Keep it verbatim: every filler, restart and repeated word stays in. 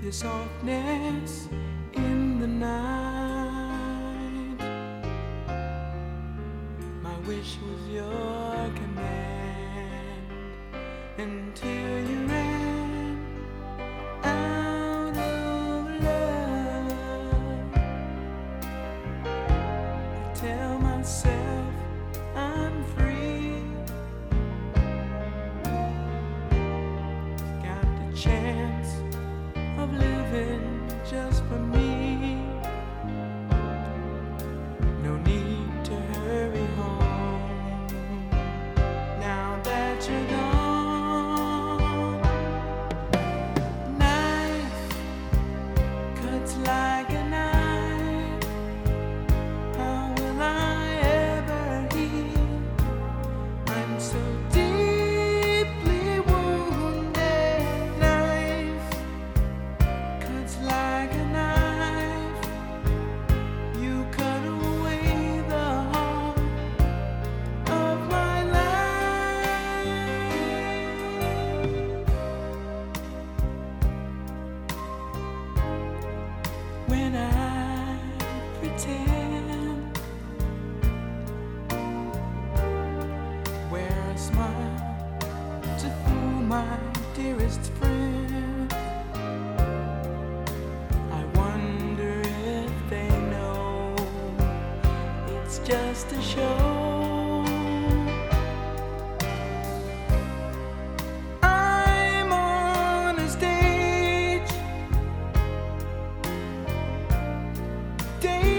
your softness in the night. My wish was your command until you ran out of love. I tell myself I'm free, got the chance of living just for me. No need to hurry home now that you're gone. Knife cuts like a knife. How will I ever heal? I'm so deeply wounded. Knife cuts like a knife. You cut away the heart of my life. When I pretend, wear a smile to fool my dearest friend. I wonder if they know it's just a show. I'm on a stage,